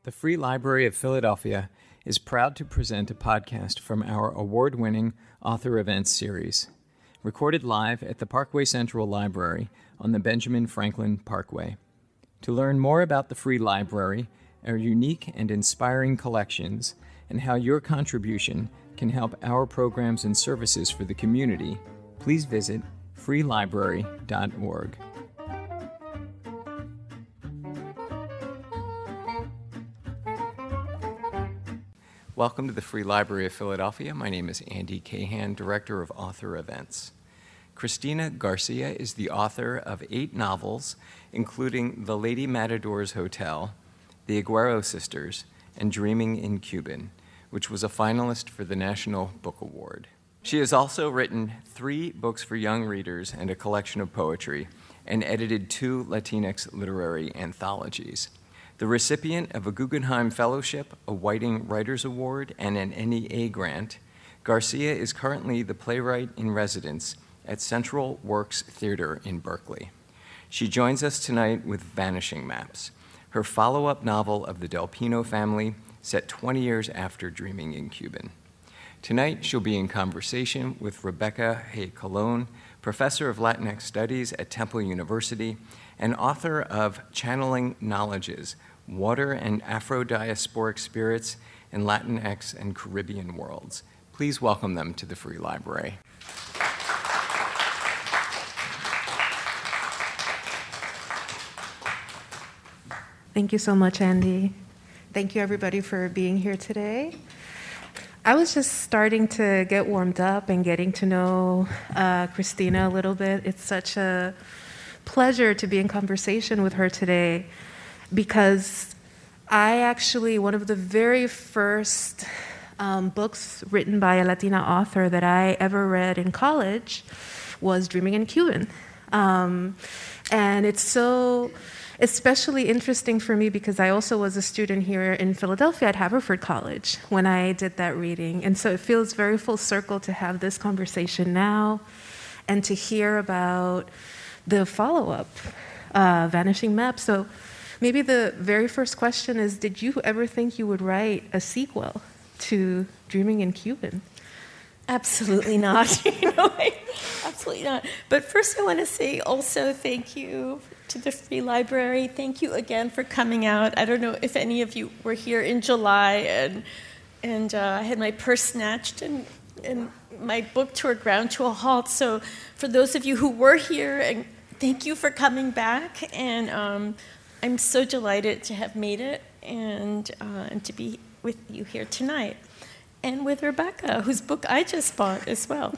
The Free Library of Philadelphia is proud to present a podcast from our award-winning Author Events series, recorded live at the Parkway Central Library on the Benjamin Franklin Parkway. To learn more about the Free Library, our unique and inspiring collections, and how your contribution can help our programs and services for the community, please visit freelibrary.org. Welcome to the Free Library of Philadelphia. My name is Andy Cahan, Director of Author Events. Cristina Garcia is the author of 8 novels, including The Lady Matador's Hotel, The Aguero Sisters, and Dreaming in Cuban, which was a finalist for the National Book Award. She has also written 3 books for young readers and a collection of poetry, and edited 2 Latinx literary anthologies. The recipient of a Guggenheim Fellowship, a Whiting Writers Award, and an NEA grant, Garcia is currently the playwright in residence at Central Works Theater in Berkeley. She joins us tonight with Vanishing Maps, her follow-up novel of the Del Pino family, set 20 years after Dreaming in Cuban. Tonight, she'll be in conversation with Rebecca Hay Colon, professor of Latinx Studies at Temple University and author of Channeling Knowledges, Water and Afro-Diasporic Spirits in Latinx and Caribbean Worlds. Please welcome them to the Free Library. Thank you so much, Andy. Thank you, everybody, for being here today. I was just starting to get warmed up and getting to know Cristina a little bit. It's such a pleasure to be in conversation with her today because one of the very first books written by a Latina author that I ever read in college was Dreaming in Cuban. And it's so especially interesting for me because I also was a student here in Philadelphia at Haverford College when I did that reading. And so it feels very full circle to have this conversation now and to hear about the follow-up, Vanishing Maps. So maybe the very first question is, did you ever think you would write a sequel to Dreaming in Cuban? Absolutely not. Absolutely not. But first I want to say also thank you to the Free Library. Thank you again for coming out. I don't know if any of you were here in July and I had my purse snatched and my book tour ground to a halt. So for those of you who were here, and thank you for coming back. And I'm so delighted to have made it and to be with you here tonight. And with Rebecca, whose book I just bought as well.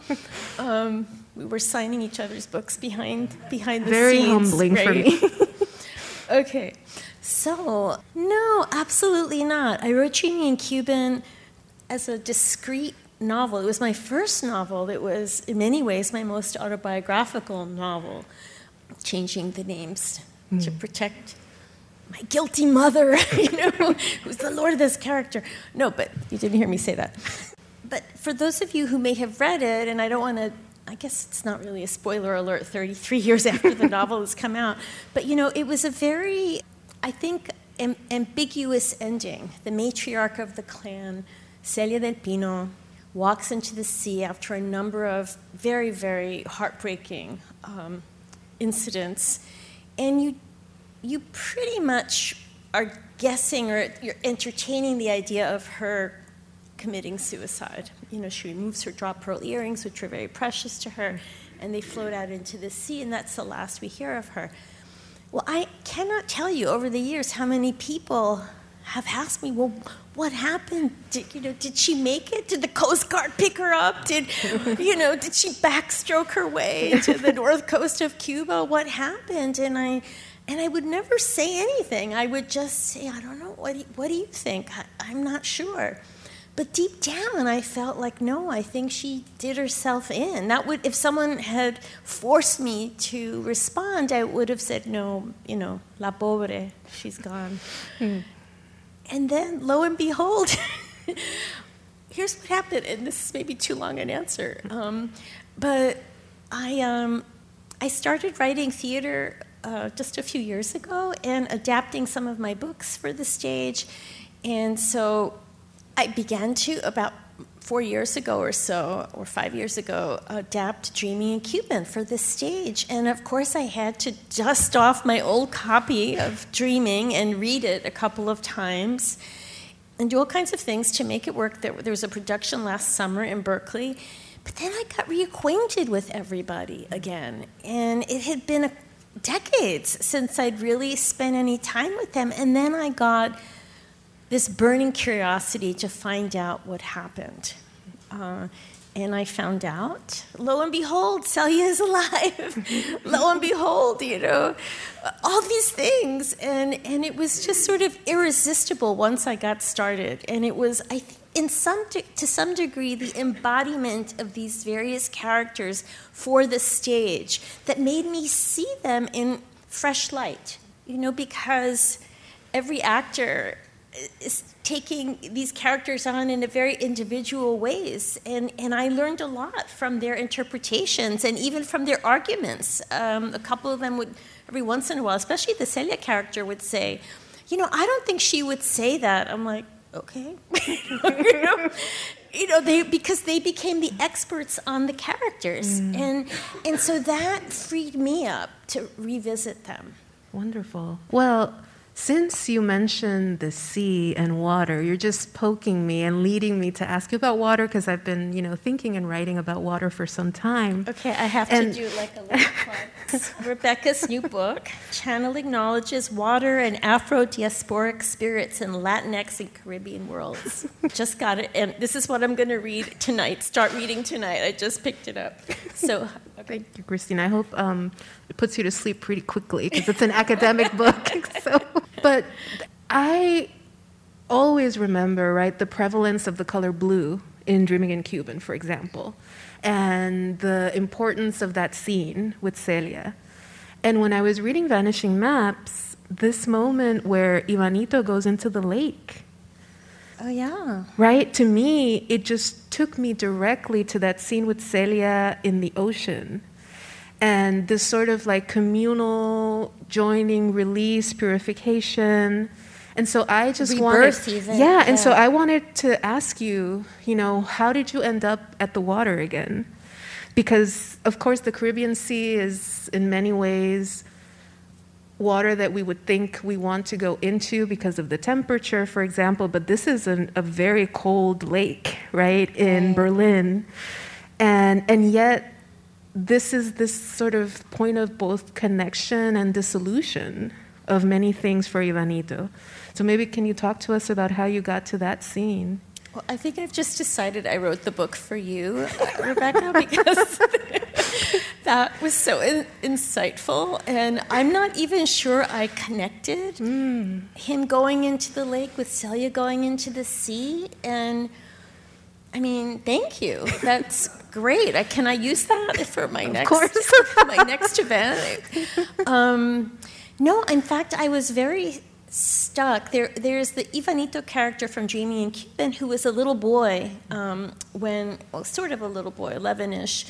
We were signing each other's books behind the very scenes. Very humbling for me. Okay. So, no, absolutely not. I wrote Dreaming in Cuban as a discrete novel. It was my first novel. It was, in many ways, my most autobiographical novel, changing the names to protect my guilty mother, who's the lord of this character. No, but you didn't hear me say that. But for those of you who may have read it, and I don't want to, I guess it's not really a spoiler alert 33 years after the novel has come out, but it was a very, I think, ambiguous ending. The matriarch of the clan, Celia del Pino, walks into the sea after a number of very, very heartbreaking incidents, and you pretty much are guessing or you're entertaining the idea of her committing suicide. She removes her drop pearl earrings, which were very precious to her, and they float out into the sea, and that's the last we hear of her. Well, I cannot tell you over the years how many people have asked me, well, what happened? Did she make it? Did the Coast Guard pick her up? Did she backstroke her way to the north coast of Cuba? What happened? And I would never say anything. I would just say, I don't know, what do you think? I'm not sure. But deep down, I felt like, no, I think she did herself in. That would, if someone had forced me to respond, I would have said, no, la pobre, she's gone. And then, lo and behold, here's what happened, and this is maybe too long an answer. But I started writing theater just a few years ago and adapting some of my books for the stage. And so I began to, about 4 years ago or so, or 5 years ago, adapt Dreaming in Cuban for the stage. And of course I had to dust off my old copy of Dreaming and read it a couple of times and do all kinds of things to make it work. There was a production last summer in Berkeley, but then I got reacquainted with everybody again. And it had been decades since I'd really spent any time with them. And then I got this burning curiosity to find out what happened. And I found out, lo and behold, Celia is alive. Lo and behold, all these things. And it was just sort of irresistible once I got started. And it was, I think, to some degree, the embodiment of these various characters for the stage that made me see them in fresh light, because every actor is taking these characters on in a very individual ways. And I learned a lot from their interpretations and even from their arguments. A couple of them would, every once in a while, especially the Celia character, would say, I don't think she would say that. I'm like, okay. Because they became the experts on the characters. And so that freed me up to revisit them. Wonderful. Well, since you mentioned the sea and water, you're just poking me and leading me to ask you about water, because I've been, thinking and writing about water for some time. Okay, I have to do like a little plug. Rebecca's new book, Channel Acknowledges Water and Afro-Diasporic Spirits in Latinx and Caribbean Worlds. Just got it, and this is what I'm going to read tonight. Start reading tonight. I just picked it up. So, thank you, Christine. I hope it puts you to sleep pretty quickly, because it's an academic book. But I always remember, the prevalence of the color blue in Dreaming in Cuban, for example, and the importance of that scene with Celia. And when I was reading Vanishing Maps, this moment where Ivanito goes into the lake. Oh, yeah. Right? To me, it just took me directly to that scene with Celia in the ocean. And this sort of communal joining, release, purification. And so I just Rebirth wanted... even. Yeah, and so I wanted to ask you, how did you end up at the water again? Because, of course, the Caribbean Sea is, in many ways, water that we would think we want to go into because of the temperature, for example, but this is a very cold lake, right, in Berlin. And yet, this is this sort of point of both connection and dissolution of many things for Ivanito. So maybe can you talk to us about how you got to that scene? Well, I think I've just decided I wrote the book for you, Rebecca, because that was so insightful. And I'm not even sure I connected him going into the lake with Celia going into the sea. And I mean, thank you. That's great. Can I use that for my next event? No, in fact, I was very stuck. There's the Ivanito character from Dreaming in Cuban who was a little boy sort of a little boy, 11-ish,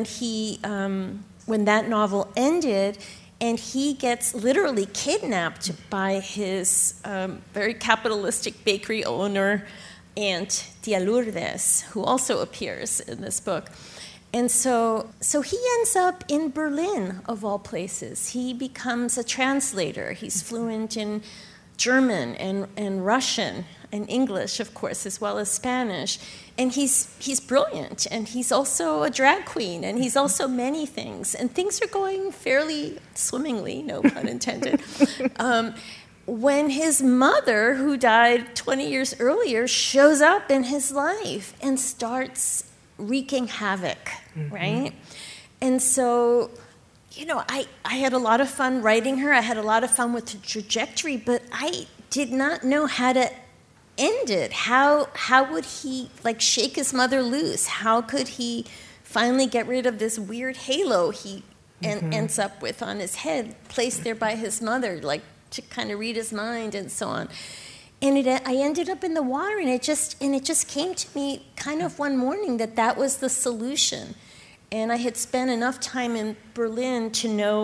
when that novel ended, and he gets literally kidnapped by his very capitalistic bakery owner, Aunt Tia Lourdes, who also appears in this book. And so he ends up in Berlin, of all places. He becomes a translator. He's fluent in German and Russian and English, of course, as well as Spanish. And he's brilliant. And he's also a drag queen. And he's also many things. And things are going fairly swimmingly, no pun intended. When his mother, who died 20 years earlier, shows up in his life and starts wreaking havoc, right? And so, I had a lot of fun writing her. I had a lot of fun with the trajectory, but I did not know how to end it. How would he, shake his mother loose? How could he finally get rid of this weird halo he ends up with on his head, placed there by his mother, to kind of read his mind and so on. And I ended up in the water, and it just came to me kind of one morning that was the solution. And I had spent enough time in Berlin to know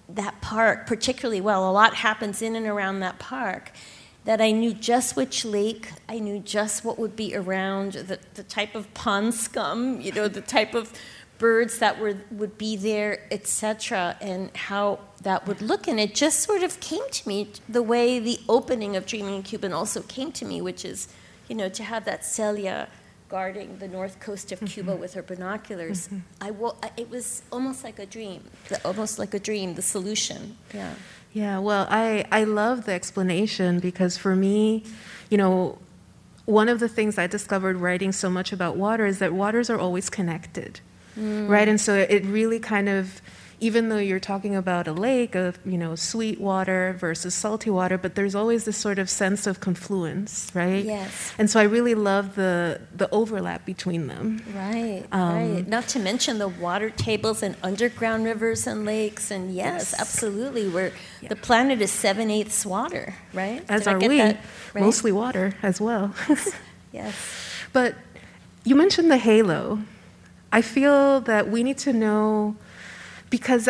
that park particularly well. A lot happens in and around that park, that I knew just which lake, I knew just what would be around, the type of pond scum, the type of birds that would be there, etc., and how that would look. And it just sort of came to me the way the opening of Dreaming in Cuban also came to me, which is, to have that Celia guarding the north coast of Cuba with her binoculars. It was almost like a dream, the solution. Yeah. Yeah, well, I love the explanation, because for me, one of the things I discovered writing so much about water is that waters are always connected, right? And so it really kind of, even though you're talking about a lake of, sweet water versus salty water, but there's always this sort of sense of confluence, right? Yes. And so I really love the overlap between them. Right, right. Not to mention the water tables and underground rivers and lakes. And yes. Absolutely. The planet is 7/8 water, right? As are we. That, right? Mostly water as well. Yes. But you mentioned the halo. I feel that we need to know, because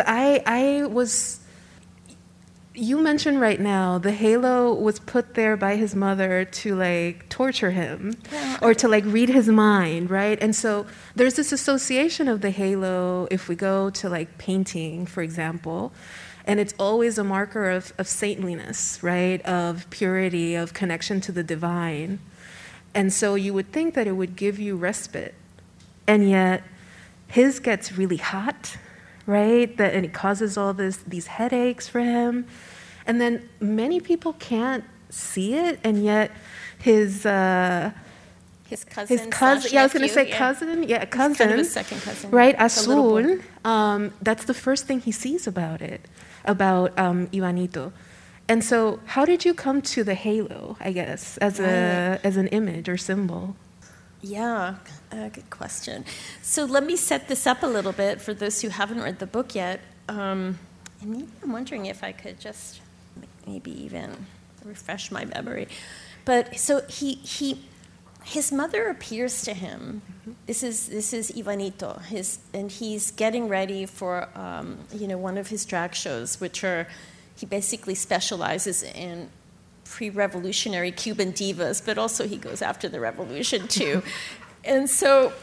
you mentioned right now the halo was put there by his mother to torture him, or to read his mind, right? And so there's this association of the halo if we go to painting, for example, and it's always a marker of saintliness, right? Of purity, of connection to the divine. And so you would think that it would give you respite, and yet his gets really hot, right? And it causes all these headaches for him. And then many people can't see it, and yet his cousin. Yeah, I was going to say cousin. Yeah, cousin. Kind of a second cousin. Right, Azul. That's the first thing he sees about Ivanito. And so, how did you come to the halo, I guess, as an image or symbol? Yeah, good question. So let me set this up a little bit for those who haven't read the book yet. And maybe I'm wondering if I could just maybe even refresh my memory. But so his mother appears to him. This is Ivanito. And he's getting ready for one of his drag shows, he basically specializes in pre-revolutionary Cuban divas, but also he goes after the revolution too. And so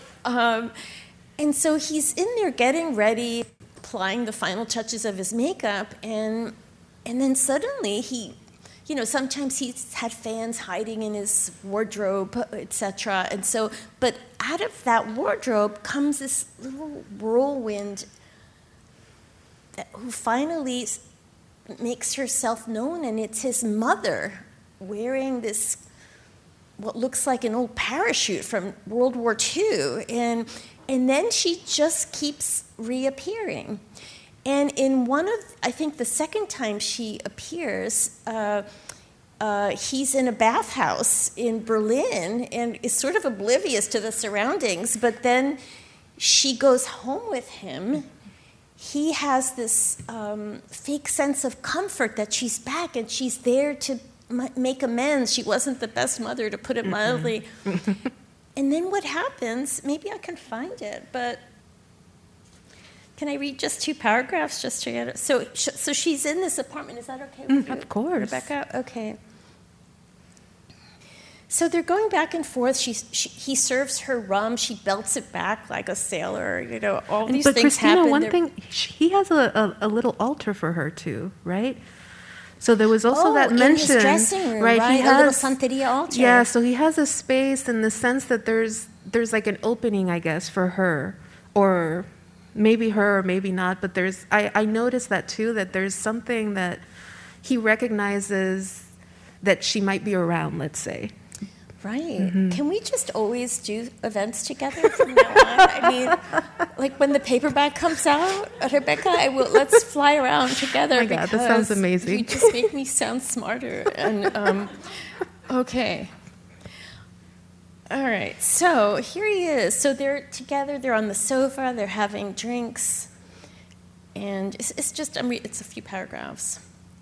he's in there getting ready, applying the final touches of his makeup, and then suddenly sometimes he's had fans hiding in his wardrobe, etc. And so, but out of that wardrobe comes this little whirlwind who finally makes herself known, and it's his mother wearing this, what looks like an old parachute from World War II, and then she just keeps reappearing. And in I think the second time she appears, he's in a bathhouse in Berlin and is sort of oblivious to the surroundings, but then she goes home with him. He has this fake sense of comfort that she's back and she's there to make amends. She wasn't the best mother, to put it mildly. And then what happens, maybe I can find it, but can I read just 2 paragraphs just to get it? So she's in this apartment. Is that okay with you? Of course. Rebecca? Okay. So they're going back and forth. He serves her rum. She belts it back like a sailor. All these things happen. But Christina, one thing, he has a little altar for her too, right? So there was also that mention, in his dressing room, right? He has a little Santeria altar. Yeah, so he has a space in the sense that there's like an opening, I guess, for her, or maybe her, or maybe not. But I noticed that too. That there's something that he recognizes that she might be around. Let's say. Right. Mm-hmm. Can we just always do events together from now on? I mean, like when the paperback comes out, Rebecca, let's fly around together. Oh my God, that sounds amazing. You just make me sound smarter. And okay. All right. So here he is. So they're together. They're on the sofa. They're having drinks, and it's just it's a few paragraphs.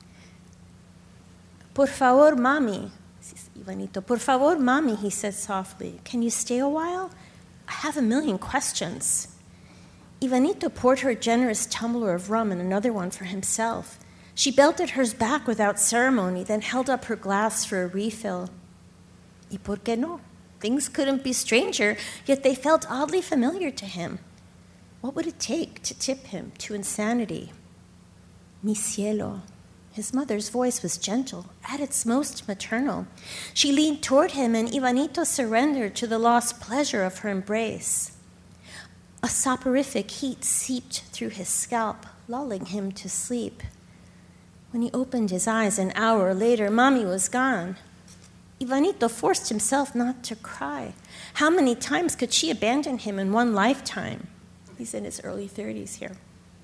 Por favor, mami. Ivanito, por favor, mami, he said softly. Can you stay a while? I have a million questions. Ivanito poured her a generous tumbler of rum and another one for himself. She belted hers back without ceremony, then held up her glass for a refill. Y por qué no? Things couldn't be stranger, yet they felt oddly familiar to him. What would it take to tip him to insanity? Mi cielo. His mother's voice was gentle, at its most maternal. She leaned toward him, and Ivanito surrendered to the lost pleasure of her embrace. A soporific heat seeped through his scalp, lulling him to sleep. When he opened his eyes an hour later, Mommy was gone. Ivanito forced himself not to cry. How many times could she abandon him in one lifetime? He's in his early 30s here.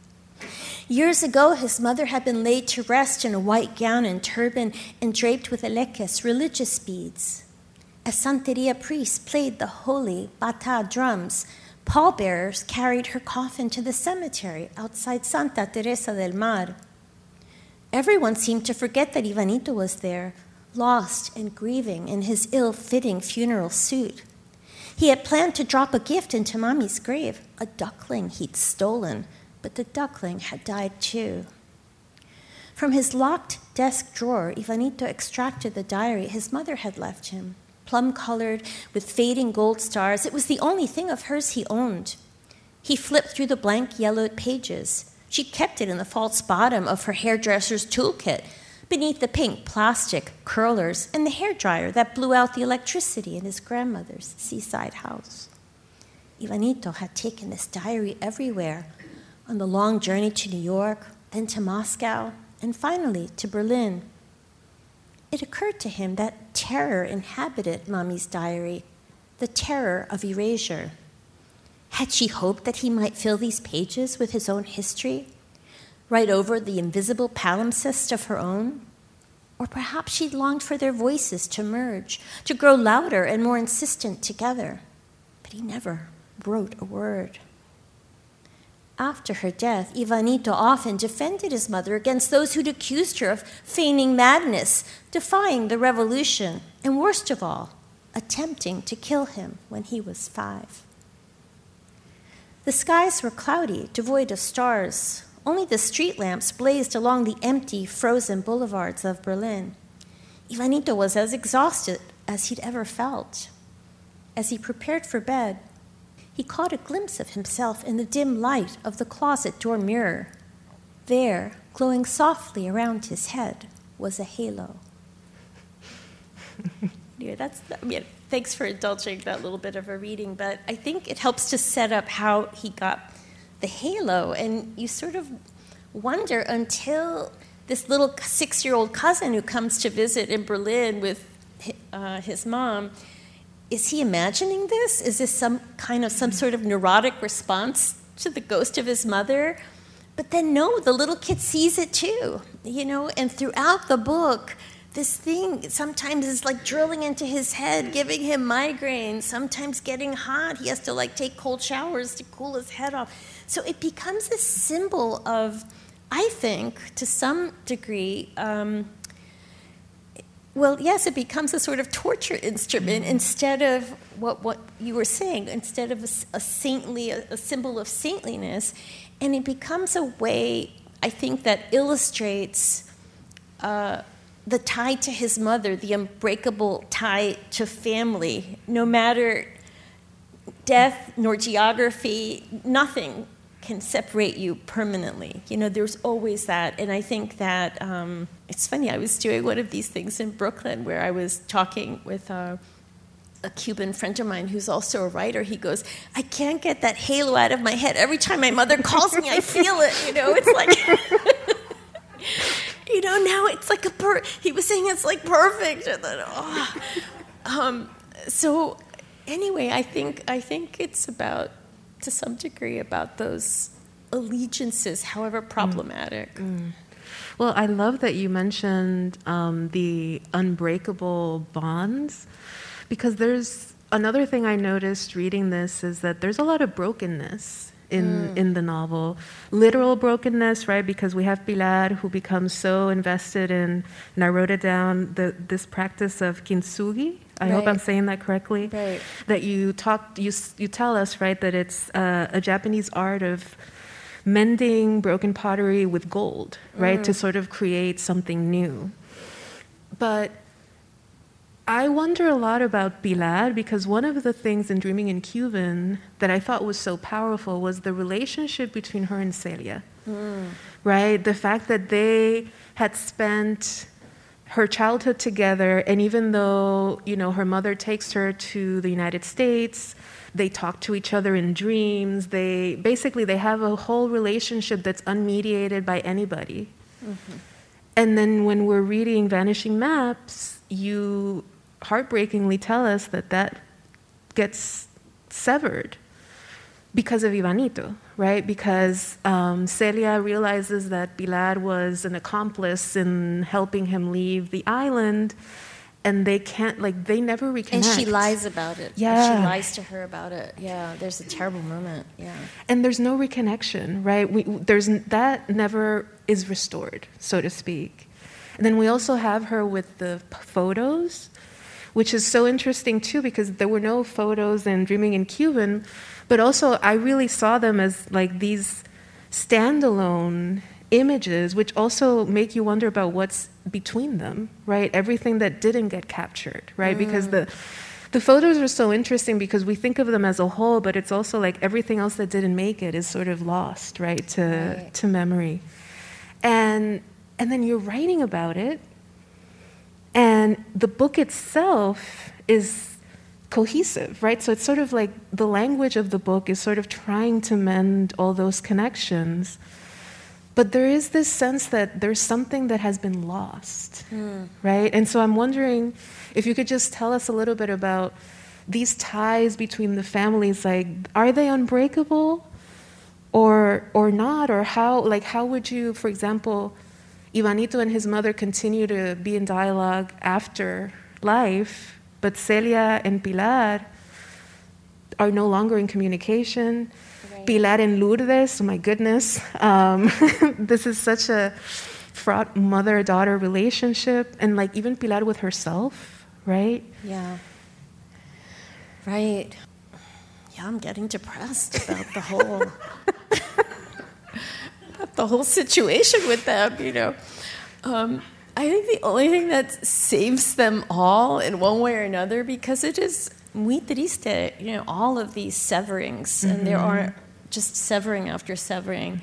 Years ago, his mother had been laid to rest in a white gown and turban and draped with eleques, religious beads. As Santeria priests played the holy bata drums, pallbearers carried her coffin to the cemetery outside Santa Teresa del Mar. Everyone seemed to forget that Ivanito was there, lost and grieving in his ill-fitting funeral suit. He had planned to drop a gift into Mommy's grave, a duckling he'd stolen, but the duckling had died too. From his locked desk drawer, Ivanito extracted the diary his mother had left him. Plum-colored, with fading gold stars, it was the only thing of hers he owned. He flipped through the blank, yellowed pages. She kept it in the false bottom of her hairdresser's toolkit, beneath the pink plastic curlers and the hairdryer that blew out the electricity in his grandmother's seaside house. Ivanito had taken this diary everywhere, on the long journey to New York, then to Moscow, and finally to Berlin. It occurred to him that terror inhabited Mommy's diary, the terror of erasure. Had she hoped that he might fill these pages with his own history, write over the invisible palimpsest of her own? Or perhaps she longed for their voices to merge, to grow louder and more insistent together. But he never wrote a word. After her death, Ivanito often defended his mother against those who'd accused her of feigning madness, defying the revolution, and worst of all, attempting to kill him when he was 5. The skies were cloudy, devoid of stars. Only the street lamps blazed along the empty, frozen boulevards of Berlin. Ivanito was as exhausted as he'd ever felt. As he prepared for bed, he caught a glimpse of himself in the dim light of the closet door mirror. There, glowing softly around his head, was a halo. Yeah, thanks for indulging that little bit of a reading, but I think it helps to set up how he got the halo, and you sort of wonder until this little 6-year-old cousin who comes to visit in Berlin with his mom, is he imagining this? Is this some sort of neurotic response to the ghost of his mother? But then no, the little kid sees it too, and throughout the book, this thing sometimes is like drilling into his head, giving him migraines, sometimes getting hot. He has to take cold showers to cool his head off. So it becomes a symbol of, I think, to some degree, it becomes a sort of torture instrument instead of what you were saying, instead of a symbol of saintliness. And it becomes a way, I think, that illustrates the tie to his mother, the unbreakable tie to family. No matter death nor geography, nothing can separate you permanently. There's always that. And I think that it's funny, I was doing one of these things in Brooklyn where I was talking with a Cuban friend of mine who's also a writer. He goes, I can't get that halo out of my head. Every time my mother calls me, I feel it. It's like... now it's like he was saying it's like perfect. And then, so anyway, I think it's about, to some degree, about those allegiances, however problematic. Well, I love that you mentioned the unbreakable bonds, because there's another thing I noticed reading this is that there's a lot of brokenness in the novel. Literal brokenness, right? Because we have Pilar who becomes so invested in, and I wrote it down, this practice of kintsugi. I hope I'm saying that correctly. Right. That you tell us, right, that it's a Japanese art of mending broken pottery with gold, right, to sort of create something new. But I wonder a lot about Pilar because one of the things in Dreaming in Cuban that I thought was so powerful was the relationship between her and Celia, right? The fact that they had spent her childhood together, and even though, you know, her mother takes her to the United States, they talk to each other in dreams. They have a whole relationship that's unmediated by anybody. Mm-hmm. And then when we're reading Vanishing Maps, you heartbreakingly tell us that gets severed because of Ivanito, right? Because Celia realizes that Pilar was an accomplice in helping him leave the island, and they never reconnect. And she lies about it. Yeah. She lies to her about it. Yeah, there's a terrible moment. Yeah. And there's no reconnection, right? That never is restored, so to speak. And then we also have her with the photos, which is so interesting too, because there were no photos in Dreaming in Cuban, but also I really saw them as like these standalone images, which also make you wonder about what's between them, right? Everything that didn't get captured, right? Because the photos are so interesting because we think of them as a whole, but it's also like everything else that didn't make it is sort of lost, right, to memory. And then you're writing about it, and the book itself is cohesive, right? So it's sort of like the language of the book is sort of trying to mend all those connections. But there is this sense that there's something that has been lost, right? And so I'm wondering if you could just tell us a little bit about these ties between the families. Like, are they unbreakable or not? Or how would you, for example, Ivanito and his mother continue to be in dialogue after life, but Celia and Pilar are no longer in communication. Right. Pilar and Lourdes, oh my goodness. This is such a fraught mother-daughter relationship. And like even Pilar with herself, right? Yeah. Right. Yeah, I'm getting depressed about the whole situation with them, you know. I think the only thing that saves them all in one way or another, because it is muy triste, you know, all of these severings, and there are just severing after severing,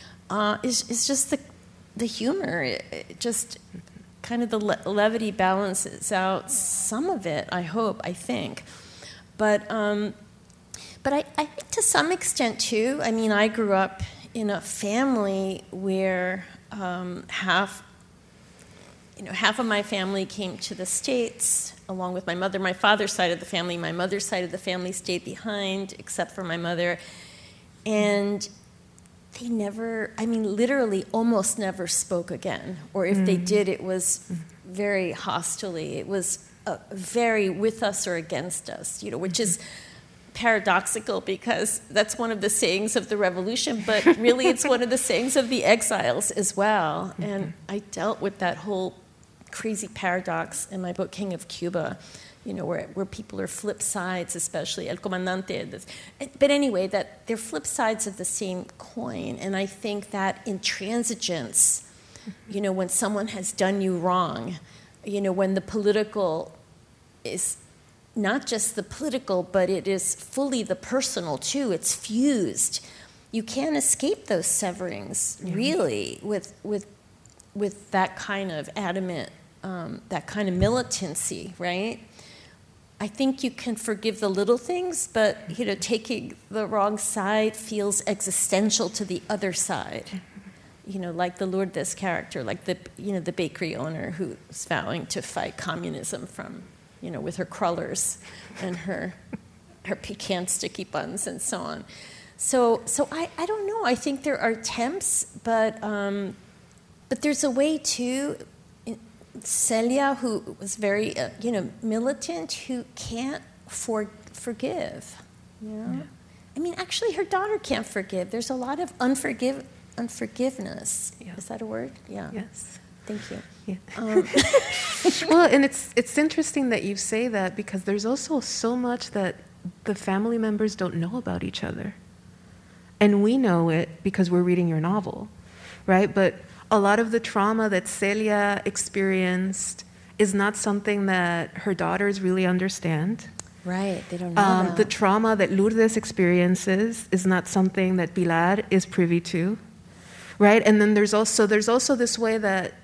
is just the humor. It just kind of the levity balances out some of it, I think. But I think to some extent, too, I mean, I grew up in a family where half of my family came to the States along with my mother. My father's side of the family, my mother's side of the family stayed behind, except for my mother. And they never, I mean, literally almost never spoke again. Or if they did, it was very hostilely. It was very with us or against us, you know, which is paradoxical because that's one of the sayings of the revolution, but really it's one of the sayings of the exiles as well. And I dealt with that whole crazy paradox in my book, King of Cuba, you know, where people are flip sides, especially El Comandante. But anyway, that they're flip sides of the same coin. And I think that intransigence, you know, when someone has done you wrong, you know, when the political is not just the political, but it is fully the personal too. It's fused. You can't escape those severings, really, with that kind of adamant, that kind of militancy, right? I think you can forgive the little things, but you know, taking the wrong side feels existential to the other side. You know, like the Lourdes character, like the bakery owner who's vowing to fight communism from, you know, with her crullers and her pecan sticky buns and so on. So I don't know. I think there are attempts, but there's a way too. Celia, who was very militant, who can't forgive. You know, I mean, actually, her daughter can't forgive. There's a lot of unforgiveness. Yeah. Is that a word? Yeah. Yes. Thank you. Yeah. Well, and it's interesting that you say that, because there's also so much that the family members don't know about each other. And we know it because we're reading your novel, right? But a lot of the trauma that Celia experienced is not something that her daughters really understand. Right, they don't know that. The trauma that Lourdes experiences is not something that Pilar is privy to, right? And then there's also this way that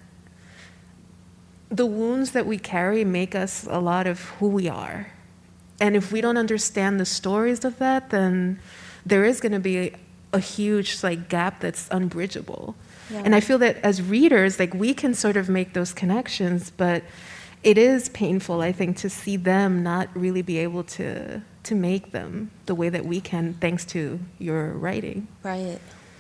the wounds that we carry make us a lot of who we are. And if we don't understand the stories of that, then there is going to be a huge gap that's unbridgeable. Yeah. And I feel that as readers, we can sort of make those connections, but it is painful, I think, to see them not really be able to make them the way that we can, thanks to your writing. Right.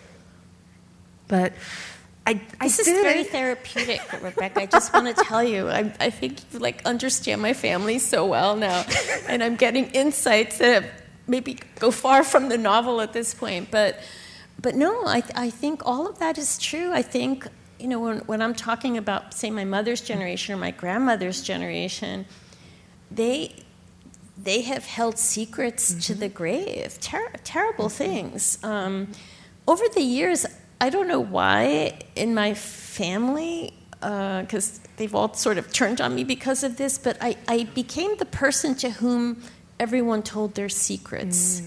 But This is very therapeutic, Rebecca. I just want to tell you, I think you understand my family so well now, and I'm getting insights that maybe go far from the novel at this point. But no, I think all of that is true. I think, when I'm talking about, say, my mother's generation or my grandmother's generation, they have held secrets to the grave, terrible things. Over the years, I don't know why in my family, because they've all sort of turned on me because of this, but I became the person to whom everyone told their secrets.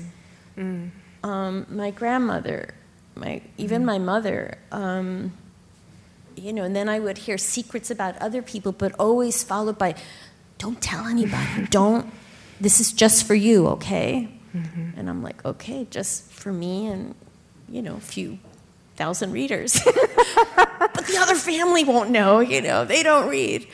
My grandmother, even my mother, and then I would hear secrets about other people, but always followed by, don't tell anybody, this is just for you, okay? Mm-hmm. And I'm like, okay, just for me and, a few thousand readers. But the other family won't know, they don't read.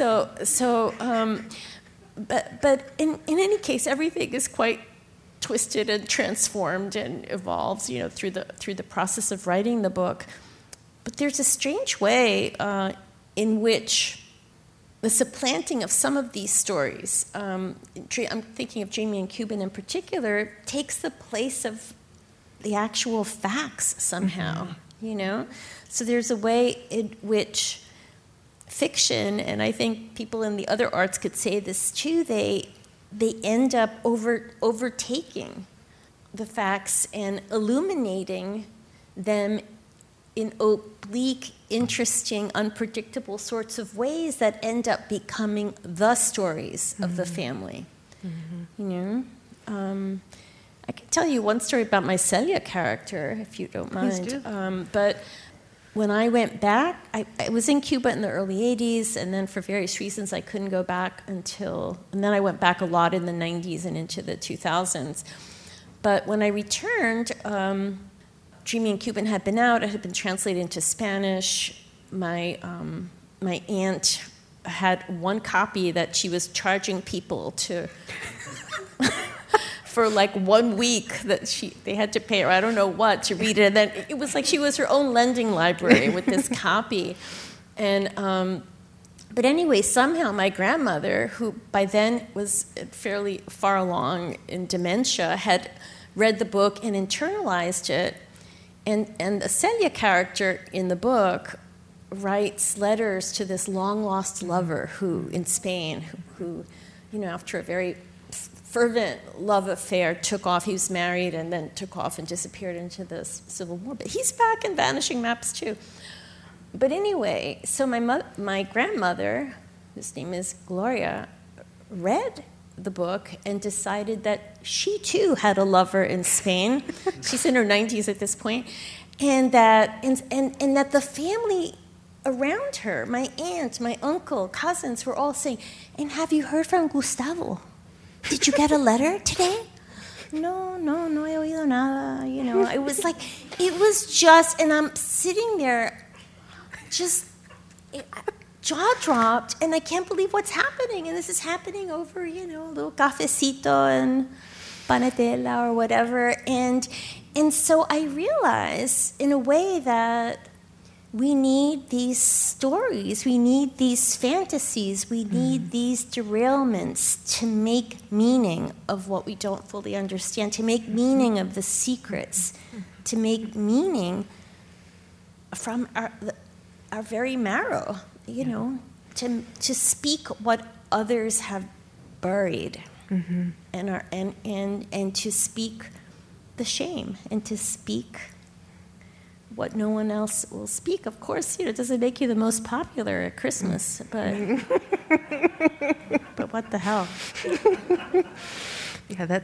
But in any case, everything is quite twisted and transformed and evolves, through the process of writing the book. But there's a strange way in which the supplanting of some of these stories, I'm thinking of Jamie and Cuban in particular, takes the place of the actual facts somehow, So there's a way in which fiction, and I think people in the other arts could say this too, they end up overtaking the facts and illuminating them in oblique, interesting, unpredictable sorts of ways that end up becoming the stories of the family. Mm-hmm. I can tell you one story about my Celia character, if you don't mind. Please do. But when I went back, I was in Cuba in the early 80s, and then for various reasons I couldn't go back and then I went back a lot in the 90s and into the 2000s. But when I returned, Dreamy and Cuban had been out. It had been translated into Spanish. My aunt had one copy that she was charging people to... for 1 week that they had to pay her, I don't know what, to read it. And then it was like she was her own lending library with this copy. And but anyway, somehow my grandmother, who by then was fairly far along in dementia, had read the book and internalized it. And the Celia character in the book writes letters to this long-lost lover who, in Spain, who after a very fervent love affair took off. He was married and then took off and disappeared into the Civil War. But he's back in Vanishing Maps too. But anyway, so my grandmother, whose name is Gloria, read the book and decided that she too had a lover in Spain. She's in her 90s at this point, and that the family around her, my aunt, my uncle, cousins, were all saying, "And have you heard from Gustavo? Did you get a letter today?" No he oído nada, It was just, and I'm sitting there just jaw dropped, and I can't believe what's happening, and this is happening over, a little cafecito and panetela or whatever, and so I realized in a way that we need these stories, we need these fantasies, we need these derailments to make meaning of what we don't fully understand, to make meaning of the secrets, to make meaning from our very marrow, you know, to speak what others have buried, and to speak the shame, and to speak what no one else will speak. Of course, you know, it doesn't make you the most popular at Christmas, but what the hell? Yeah,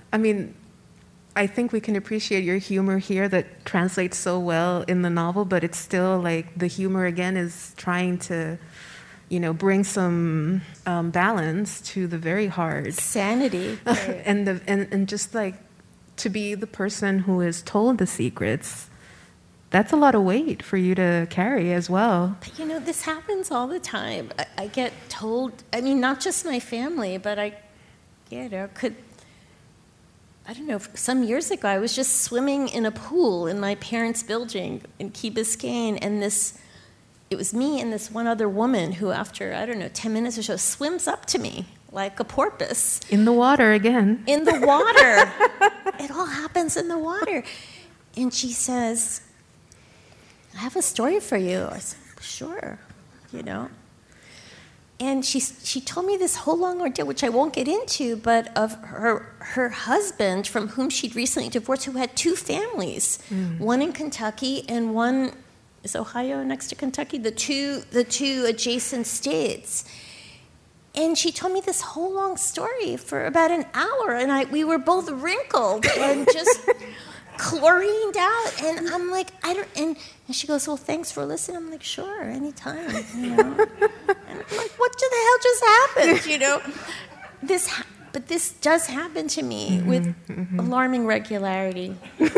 I think we can appreciate your humor here that translates so well in the novel, but it's still like the humor again is trying to, you know, bring some balance to the very hard Sanity. Right. and just like to be the person who is told the secrets. That's a lot of weight for you to carry as well. But, you know, this happens all the time. I get told, I mean, not just my family, but I don't know, some years ago, I was just swimming in a pool in my parents' building in Key Biscayne, and it was me and this one other woman who, after, 10 minutes or so, swims up to me like a porpoise. In the water again. In the water. It all happens in the water. And she says, I have a story for you. I said, sure, you know. And she told me this whole long ordeal, which I won't get into, but of her husband, from whom she'd recently divorced, who had two families, one in Kentucky and one, is Ohio next to Kentucky? The two adjacent states. And she told me this whole long story for about an hour, and we were both wrinkled and just chlorined out. And I'm like, and she goes, well, thanks for listening. I'm like, sure, anytime, you know. And I'm like, what the hell just happened, you know? But this does happen to me with alarming regularity.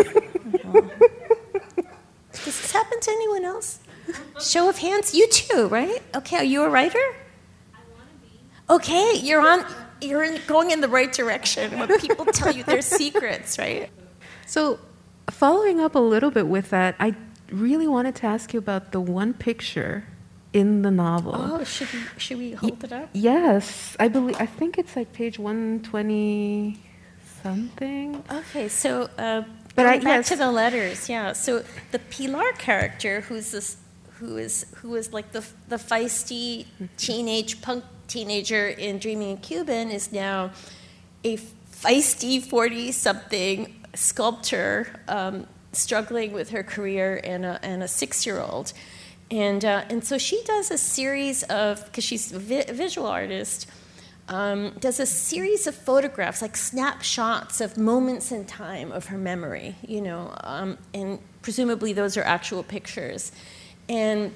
Does this happen to anyone else? Show of hands, you too, right? Okay, are you a writer? I want to be. Okay, you're going in the right direction when people tell you their secrets, right? So, following up a little bit with that, I really wanted to ask you about the one picture in the novel. Oh, should we hold it up? Yes, I think it's like page 120 something. Okay, so But back to the letters, yeah. So the Pilar character, who is like the feisty punk teenager in Dreaming in Cuban, is now a feisty 40-something sculptor struggling with her career and a 6-year-old. And so she does a series of, because she's a visual artist, does a series of photographs, like snapshots of moments in time of her memory, you know, and presumably those are actual pictures. And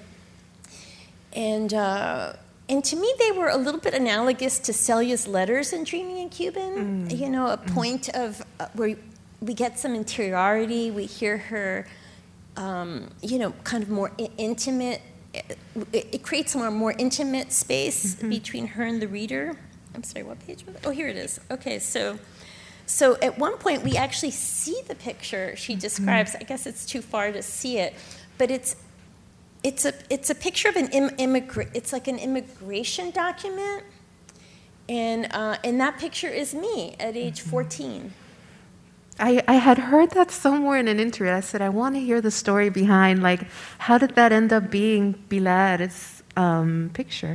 to me, they were a little bit analogous to Celia's letters in Dreaming in Cuban, you know, a point of where we get some interiority, we hear her, you know, kind of more intimate. It creates a more intimate space between her and the reader. I'm sorry, what page was it? Oh, here it is. Okay, so at one point we actually see the picture she describes. I guess it's too far to see it, but it's a picture of it's like an immigration document, and that picture is me at age 14. I had heard that somewhere in an interview. I said, I want to hear the story behind, like, how did that end up being Pilar's picture?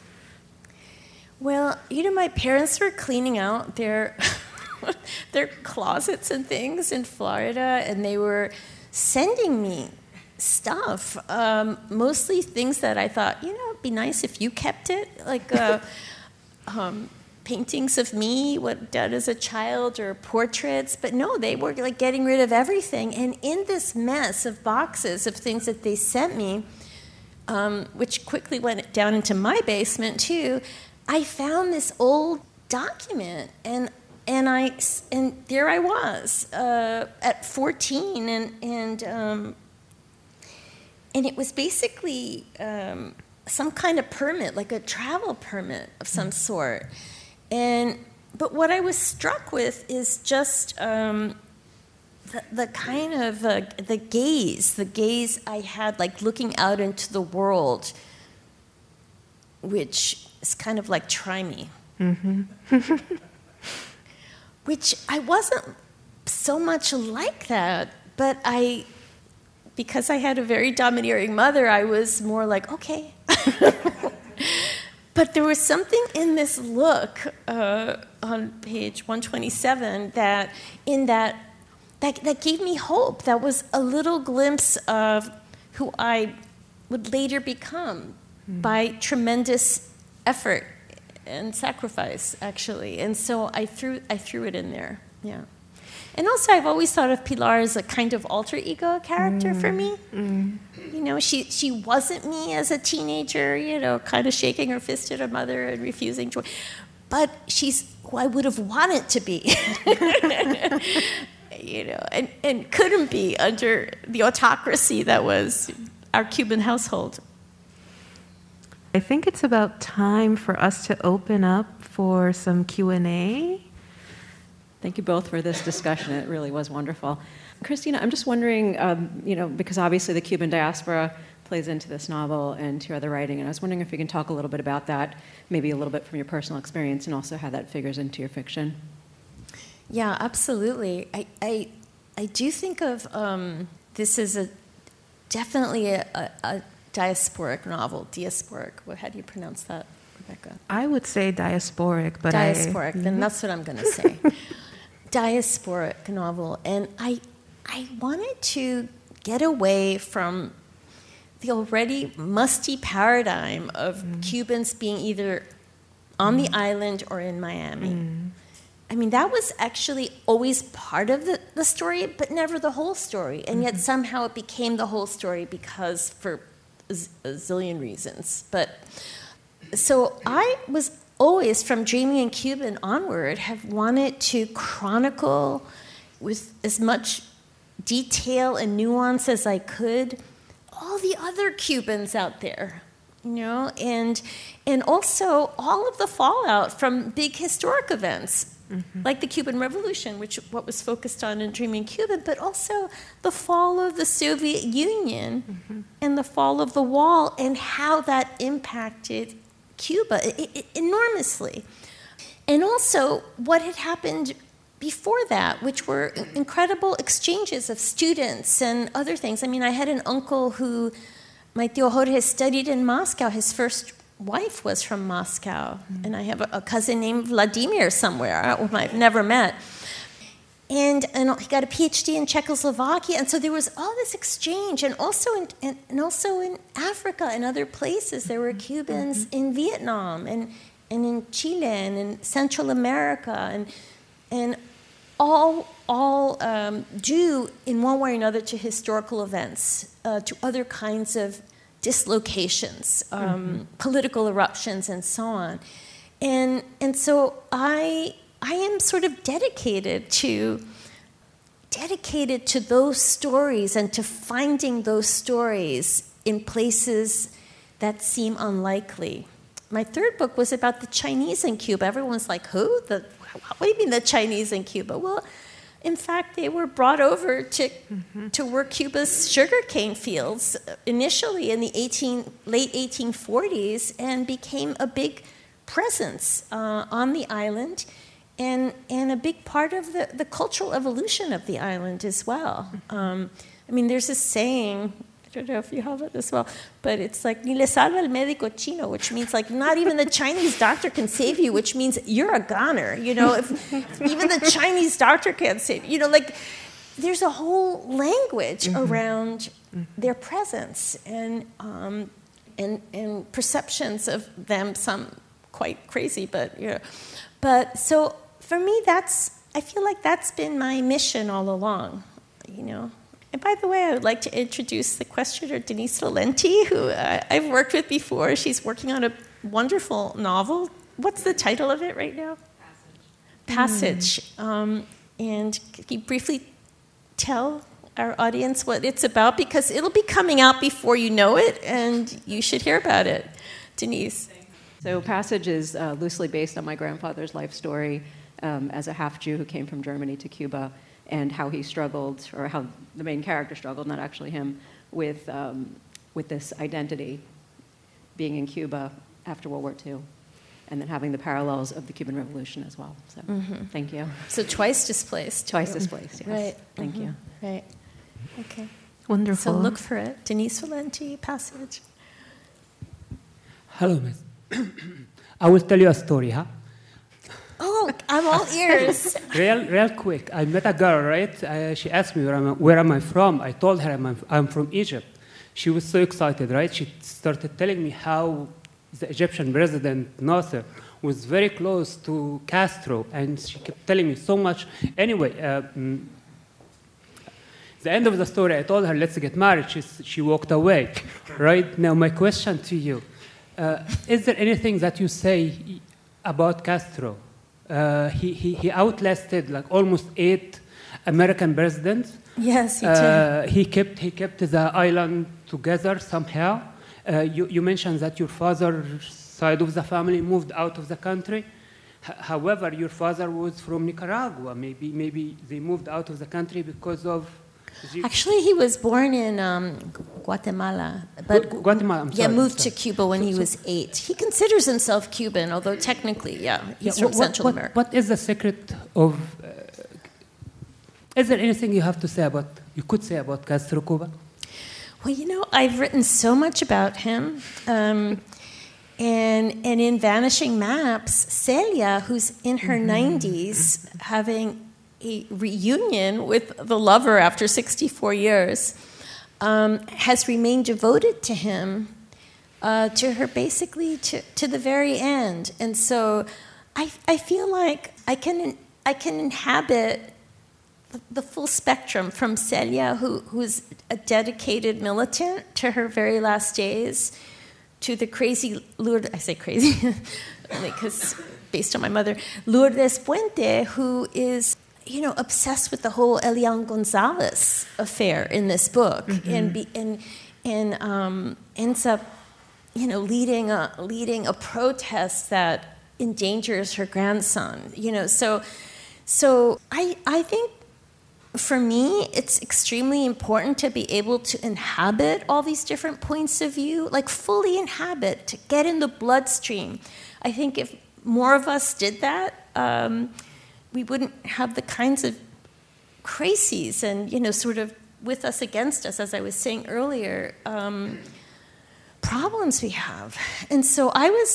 Well, you know, my parents were cleaning out their closets and things in Florida, and they were sending me stuff, mostly things that I thought, you know, it'd be nice if you kept it, like paintings of me, what I did as a child, or portraits. But no, they were like getting rid of everything. And in this mess of boxes of things that they sent me, which quickly went down into my basement too, I found this old document, and there I was at 14, and it was basically some kind of permit, like a travel permit of some sort. But what I was struck with is just the kind of the gaze I had, like looking out into the world, which is kind of like try me. Which I wasn't so much like that, but because I had a very domineering mother, I was more like, okay. But there was something in this look on page 127 that gave me hope. That was a little glimpse of who I would later become by tremendous effort and sacrifice, actually. And so I threw it in there. Yeah. And also, I've always thought of Pilar as a kind of alter ego character for me. You know, she wasn't me as a teenager, you know, kind of shaking her fist at her mother and refusing to. But she's who I would have wanted to be. You know, and couldn't be under the autocracy that was our Cuban household. I think it's about time for us to open up for some Q&A. Thank you both for this discussion. It really was wonderful. Christina, I'm just wondering, you know, because obviously the Cuban diaspora plays into this novel and to your other writing, and I was wondering if you can talk a little bit about that, maybe a little bit from your personal experience, and also how that figures into your fiction. Yeah, absolutely. I do think of this as definitely a diasporic novel. Diasporic. How do you pronounce that, Rebecca? I would say diasporic, but diasporic. Then that's what I'm going to say. Diasporic novel, and I wanted to get away from the already musty paradigm of Cubans being either on the island or in Miami. I mean, that was actually always part of the story, but never the whole story. And yet somehow it became the whole story because for a zillion reasons. But so I was always, from Dreaming in Cuban onward, have wanted to chronicle with as much detail and nuance as I could all the other Cubans out there, you know, and also all of the fallout from big historic events, like the Cuban Revolution, what was focused on in Dreaming Cuban, but also the fall of the Soviet Union and the fall of the wall and how that impacted Cuba enormously. And also what had happened before that, which were incredible exchanges of students and other things. I mean, I had an uncle who, my tío Jorge, studied in Moscow. His first wife was from Moscow. And I have a cousin named Vladimir somewhere, whom I've never met. And he got a PhD in Czechoslovakia, and so there was all this exchange, and also in Africa and other places. There were Cubans in Vietnam and in Chile and in Central America, and all due in one way or another to historical events, to other kinds of dislocations, political eruptions, and so on. And so I am sort of dedicated to those stories and to finding those stories in places that seem unlikely. My third book was about the Chinese in Cuba. Everyone's like, who? What do you mean the Chinese in Cuba? Well, in fact, they were brought over to work Cuba's sugarcane fields initially in the late 1840s and became a big presence on the island. And a big part of the cultural evolution of the island as well. I mean, there's this saying, I don't know if you have it as well, but it's like, ni le salva el médico chino, which means like not even the Chinese doctor can save you, which means you're a goner. You know, if even the Chinese doctor can't save you. You know, like there's a whole language around their presence and perceptions of them, some quite crazy, but, you know. But so for me, I feel like that's been my mission all along, you know. And by the way, I would like to introduce the questioner, Denise Valenti, who I've worked with before. She's working on a wonderful novel. What's the title of it right now? Passage. And can you briefly tell our audience what it's about? Because it'll be coming out before you know it, and you should hear about it. Denise. So Passage is loosely based on my grandfather's life story as a half-Jew who came from Germany to Cuba. and how he struggled, or how the main character struggled, not actually him, with this identity, being in Cuba after World War II, and then having the parallels of the Cuban Revolution as well. So, thank you. So twice displaced. Twice displaced, yes. Right. Thank you. Right. Okay. Wonderful. So look for it. Denise Valenti, passage. Hello, miss. I will tell you a story, huh? Oh, I'm all ears. Real quick. I met a girl, right? She asked me where am I from. I told her I'm from Egypt. She was so excited, right? She started telling me how the Egyptian president Nasser was very close to Castro, and she kept telling me so much. Anyway, the end of the story, I told her, let's get married. She walked away, right? Now, my question to you, is there anything that you say about Castro? He outlasted like almost 8 American presidents. Yes, he did. He kept the island together somehow. You mentioned that your father's side of the family moved out of the country. However, your father was from Nicaragua. Maybe they moved out of the country because of... Actually, he was born in Guatemala, but Guatemala. I'm sorry, moved to Cuba when he was 8. He considers himself Cuban, although technically, he's from Central America. What is the secret of? Is there anything you could say about Castro Cuba? Well, I've written so much about him, and in Vanishing Maps, Celia, who's in her 90s, having a reunion with the lover after 64 years, has remained devoted to him, to her basically to the very end. And so I feel like I can inhabit the full spectrum, from Celia, who's a dedicated militant to her very last days, to the crazy Lourdes, I say crazy, only because based on my mother, Lourdes Puente, who is obsessed with the whole Elian Gonzalez affair in this book, and ends up, leading a protest that endangers her grandson. So I think for me it's extremely important to be able to inhabit all these different points of view, like fully inhabit, to get in the bloodstream. I think if more of us did that, we wouldn't have the kinds of crises and, sort of with us against us, as I was saying earlier, problems we have. And so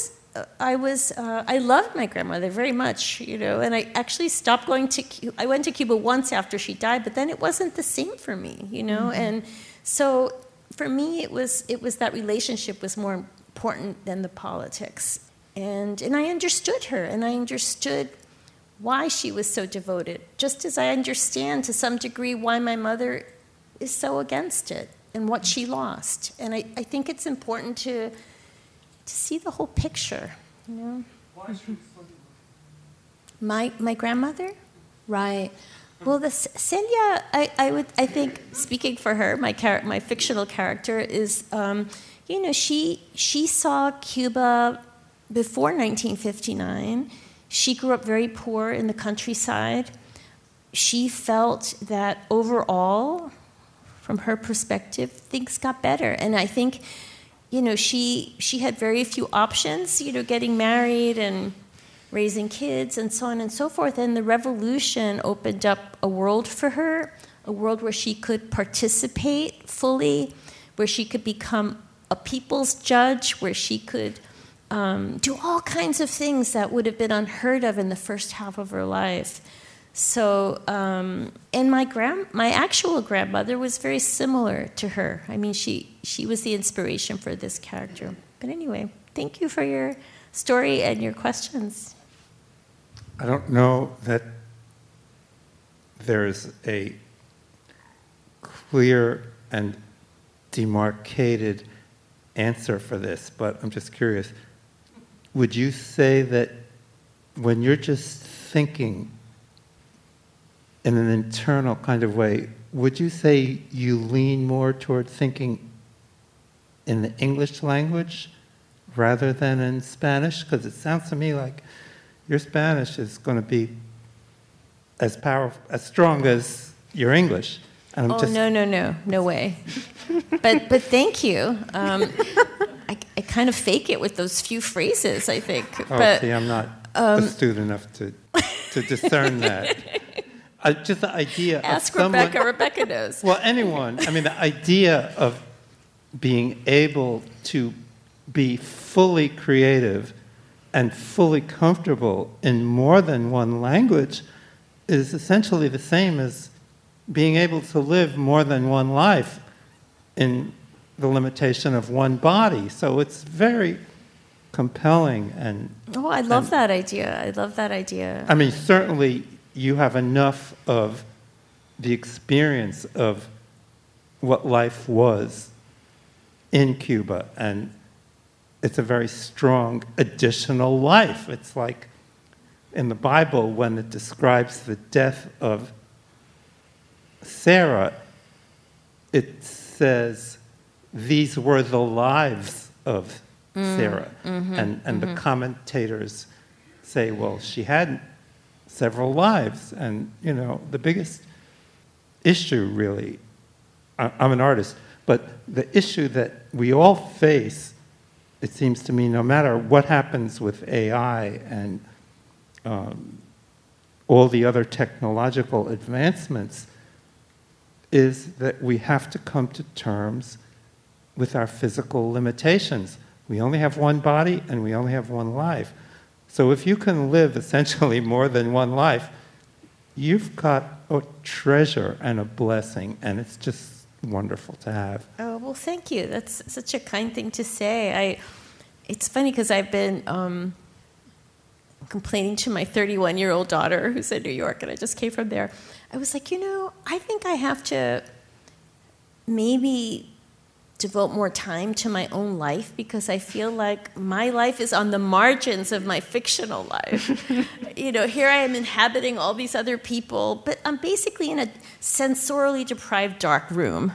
I loved my grandmother very much, and I actually stopped going to Cuba. I went to Cuba once after she died, but then it wasn't the same for me, and so for me it was that relationship was more important than the politics. And I understood her, and I understood why she was so devoted, just as I understand to some degree why my mother is so against it and what she lost. And I think it's important to see the whole picture, Why is she so My grandmother? Right. Well, Celia, I think, speaking for her, my fictional character is, she saw Cuba before 1959. She grew up very poor in the countryside. She felt that overall, from her perspective, things got better. And I think, she had very few options, getting married and raising kids and so on and so forth. And the revolution opened up a world for her, a world where she could participate fully, where she could become a people's judge, where she could do all kinds of things that would have been unheard of in the first half of her life. So, and my actual grandmother was very similar to her. I mean, she was the inspiration for this character. But anyway, thank you for your story and your questions. I don't know that there's a clear and demarcated answer for this, but I'm just curious. Would you say that when you're just thinking in an internal kind of way, would you say you lean more toward thinking in the English language rather than in Spanish? Because it sounds to me like your Spanish is going to be as powerful, as strong as your English. And I'm Oh, no way. But thank you. I kind of fake it with those few phrases, I think. Oh, But see, I'm not astute enough to discern that. Just the idea ask of someone... Rebecca. Rebecca knows. Well, anyone. I mean, the idea of being able to be fully creative and fully comfortable in more than one language is essentially the same as being able to live more than one life in the limitation of one body. So it's very compelling and... Oh, I love that idea. I love that idea. I mean, certainly you have enough of the experience of what life was in Cuba, and it's a very strong additional life. It's like in the Bible when it describes the death of Sarah, it says, these were the lives of Sarah. And the commentators say, well, she had several lives. And, you know, the biggest issue, really, I'm an artist, but the issue that we all face, it seems to me, no matter what happens with AI and all the other technological advancements, is that we have to come to terms with our physical limitations. We only have one body and we only have one life. So if you can live essentially more than one life, you've got a treasure and a blessing, and it's just wonderful to have. Oh, well, thank you. That's such a kind thing to say. It's funny because I've been complaining to my 31-year-old daughter who's in New York, and I just came from there. I was like, I think I have to maybe devote more time to my own life because I feel like my life is on the margins of my fictional life. Here I am inhabiting all these other people, but I'm basically in a sensorially deprived dark room,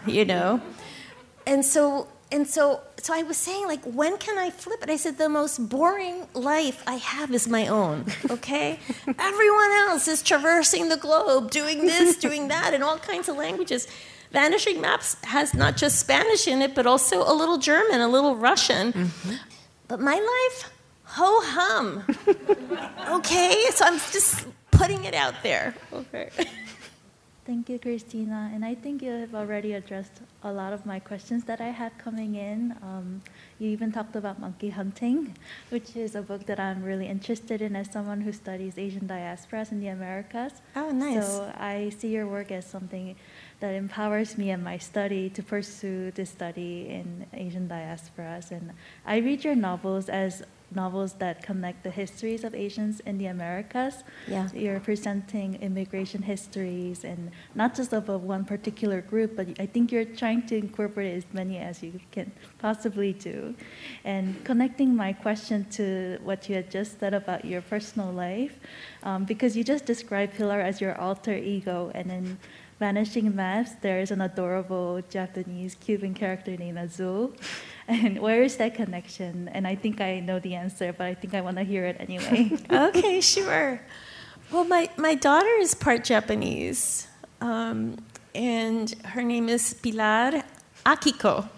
And so I was saying, like, when can I flip it? I said, the most boring life I have is my own, okay? Everyone else is traversing the globe, doing this, doing that, in all kinds of languages. Vanishing Maps has not just Spanish in it, but also a little German, a little Russian. Mm-hmm. But my life, ho-hum, okay? So I'm just putting it out there. Okay. Thank you, Christina. And I think you have already addressed a lot of my questions that I had coming in. You even talked about Monkey Hunting, which is a book that I'm really interested in as someone who studies Asian diasporas in the Americas. Oh, nice. So I see your work as something that empowers me in my study to pursue this study in Asian diasporas. And I read your novels as novels that connect the histories of Asians in the Americas. Yeah. You're presenting immigration histories, and not just of one particular group, but I think you're trying to incorporate as many as you can possibly do. And connecting my question to what you had just said about your personal life, because you just described Pilar as your alter ego, and in Vanishing Maps, there is an adorable Japanese Cuban character named Azul. And where is that connection? And I think I know the answer, but I think I want to hear it anyway. Okay, sure. Well, my daughter is part Japanese, and her name is Pilar Akiko.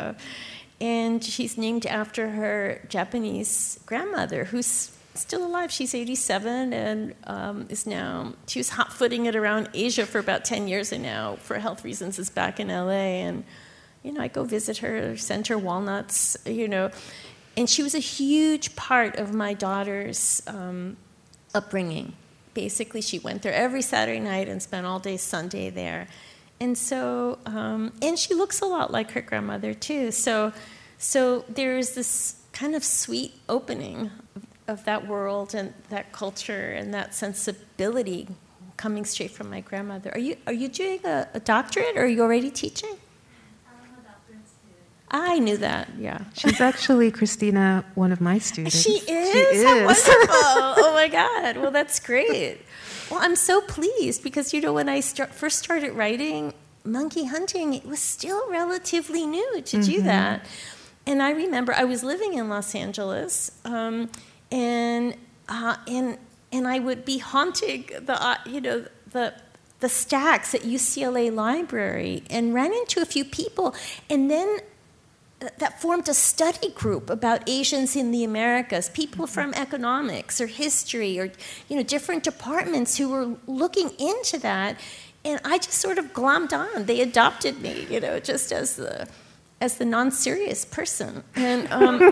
And she's named after her Japanese grandmother, who's still alive. She's 87 and she was hot-footing it around Asia for about 10 years, and now, for health reasons, is back in LA. And, I go visit her, send her walnuts, And she was a huge part of my daughter's upbringing. Basically, she went there every Saturday night and spent all day Sunday there. And so, and she looks a lot like her grandmother, too. So there's this kind of sweet opening of that world and that culture and that sensibility coming straight from my grandmother. Are you doing a doctorate, or are you already teaching? I'm a doctorate student. I knew that, yeah. She's actually, Christina, one of my students. She is? How wonderful. Oh, my God. Well, that's great. Well, I'm so pleased because, when I first started writing Monkey Hunting, it was still relatively new to do that. And I remember I was living in Los Angeles, and and I would be haunting the stacks at UCLA Library, and ran into a few people, and then that formed a study group about Asians in the Americas, people from economics or history or different departments who were looking into that, and I just sort of glommed on. They adopted me, just as the non-serious person, and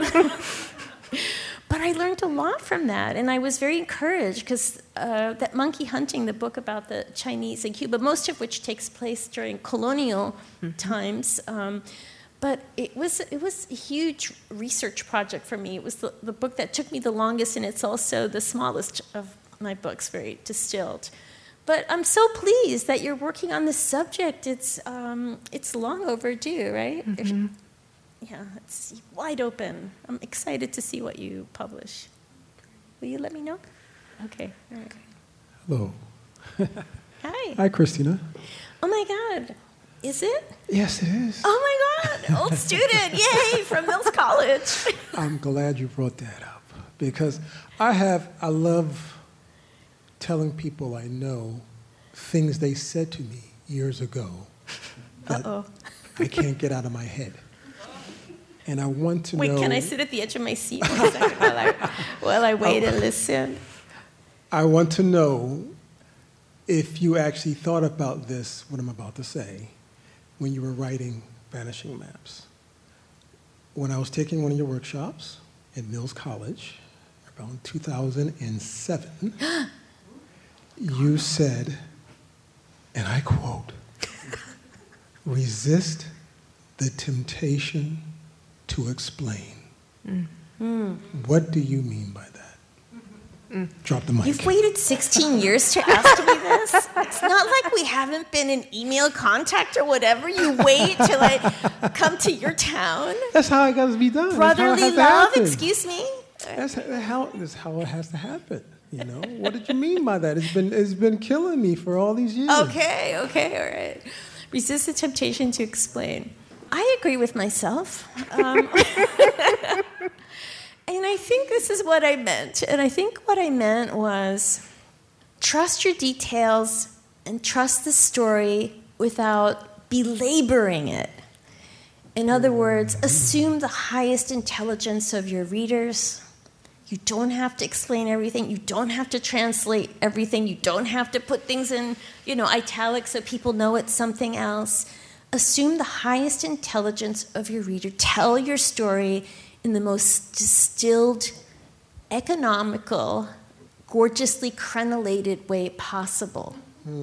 but I learned a lot from that, and I was very encouraged because that Monkey Hunting, the book about the Chinese in Cuba, most of which takes place during colonial times. But it was a huge research project for me. It was the book that took me the longest, and it's also the smallest of my books, very distilled. But I'm so pleased that you're working on this subject. It's long overdue, right? Mm-hmm. Yeah, it's wide open. I'm excited to see what you publish. Will you let me know? Okay, all right. Hello. Hi. Hi, Christina. Oh my God. Is it? Yes, it is. Oh my God, old student, yay, from Mills College. I'm glad you brought that up because I love telling people I know things they said to me years ago that I can't get out of my head. And I want to know... Wait, can I sit at the edge of my seat for a second while I wait and listen? I want to know if you actually thought about this, what I'm about to say, when you were writing Vanishing Maps. When I was taking one of your workshops at Mills College, around 2007, you said, and I quote, "Resist the temptation to explain." What do you mean by that? Drop the mic. You've waited 16 years to ask me this? It's not like we haven't been in email contact or whatever. You wait till I come to your town. That's how it got to be done. Brotherly love, excuse me? That's how it has to happen. What did you mean by that? It's been killing me for all these years. Okay, all right. Resist the temptation to explain. I agree with myself. And I think this is what I meant. And I think what I meant was trust your details and trust the story without belaboring it. In other words, assume the highest intelligence of your readers. You don't have to explain everything. You don't have to translate everything. You don't have to put things in, italics so people know it's something else. Assume the highest intelligence of your reader. Tell your story in the most distilled, economical, gorgeously crenellated way possible.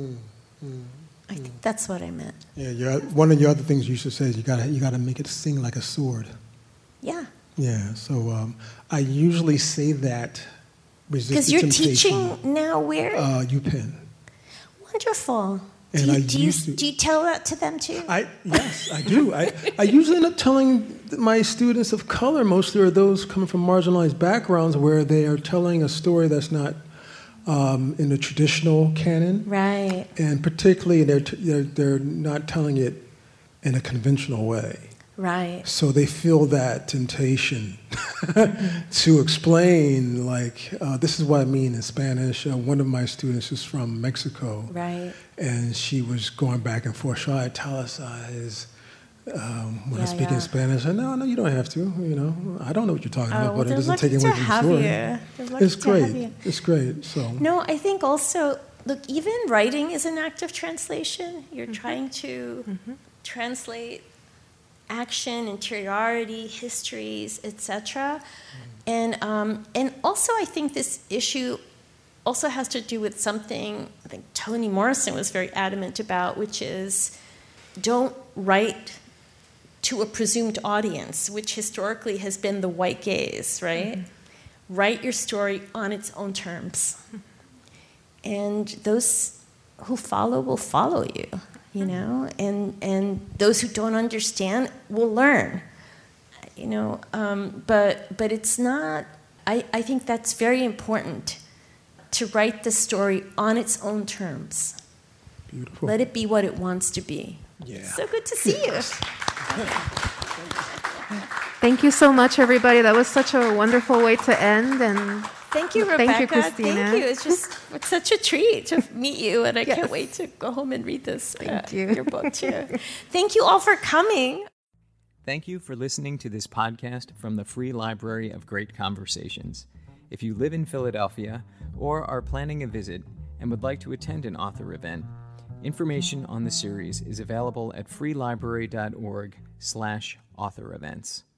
I think that's what I meant. Yeah, one of your other things you should say is you gotta make it sing like a sword. Yeah. Yeah, so I usually say that. Because you're teaching now where? UPenn. Wonderful. And do you tell that to them too? Yes, I do. I usually end up telling my students of color, mostly are those coming from marginalized backgrounds, where they are telling a story that's not in the traditional canon. Right. And particularly, they're not telling it in a conventional way. Right. So they feel that temptation to explain, this is what I mean in Spanish. One of my students is from Mexico. Right. And she was going back and forth. Should I italicize when I speak in Spanish? I said, no, you don't have to. I don't know what you're talking about, but it doesn't take away from the story. It's great. It's great. So. No, I think also, look, even writing is an act of translation. You're trying to translate action, interiority, histories, etc. And also I think this issue also has to do with something I think Toni Morrison was very adamant about, which is don't write to a presumed audience, which historically has been the white gaze, right? Write your story on its own terms. And those who follow will follow you. And those who don't understand will learn, but it's not, I think that's very important, to write the story on its own terms. Beautiful. Let it be what it wants to be. Yeah. So good to see you. Thank you so much, everybody. That was such a wonderful way to end, and Thank you, Rebecca. Thank you, Christina. Thank you. It's such a treat to meet you, and I can't wait to go home and read this. Thank you. Your book too. Thank you all for coming. Thank you for listening to this podcast from the Free Library of Great Conversations. If you live in Philadelphia or are planning a visit and would like to attend an author event, information on the series is available at freelibrary.org/author events.